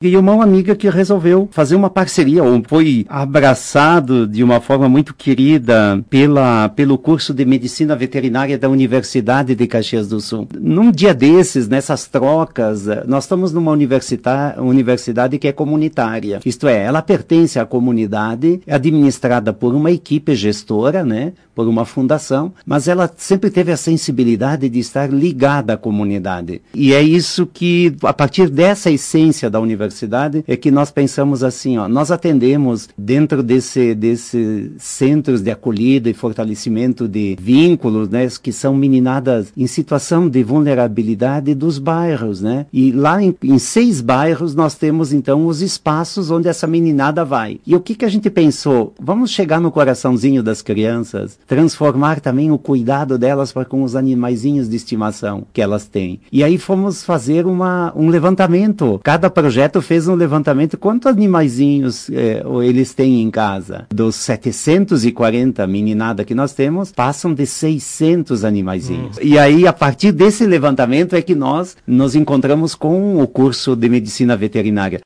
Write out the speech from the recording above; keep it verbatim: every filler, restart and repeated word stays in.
E uma amiga que resolveu fazer uma parceria, ou foi abraçado de uma forma muito querida pela, pelo curso de Medicina Veterinária da Universidade de Caxias do Sul. Num dia desses, nessas trocas, nós estamos numa universidade que é comunitária. Isto é, ela pertence à comunidade, é administrada por uma equipe gestora, né, por uma fundação, mas ela sempre teve a sensibilidade de estar ligada à comunidade. E é isso que, a partir dessa essência da universidade, é que nós pensamos assim, ó, nós atendemos dentro desse, desse centros de acolhida e fortalecimento de vínculos, né, que são meninadas em situação de vulnerabilidade dos bairros, né, e lá em, em seis bairros nós temos então os espaços onde essa meninada vai. E o que que a gente pensou? Vamos chegar no coraçãozinho das crianças, transformar também o cuidado delas para com os animaizinhos de estimação que elas têm. E aí fomos fazer uma, um levantamento. Cada projeto fez um levantamento, quantos animaizinhos eh, eles têm em casa. Dos setecentos e quarenta meninada que nós temos, passam de seiscentos animaizinhos. Hum. E aí, a partir desse levantamento é que nós nos encontramos com o curso de Medicina Veterinária.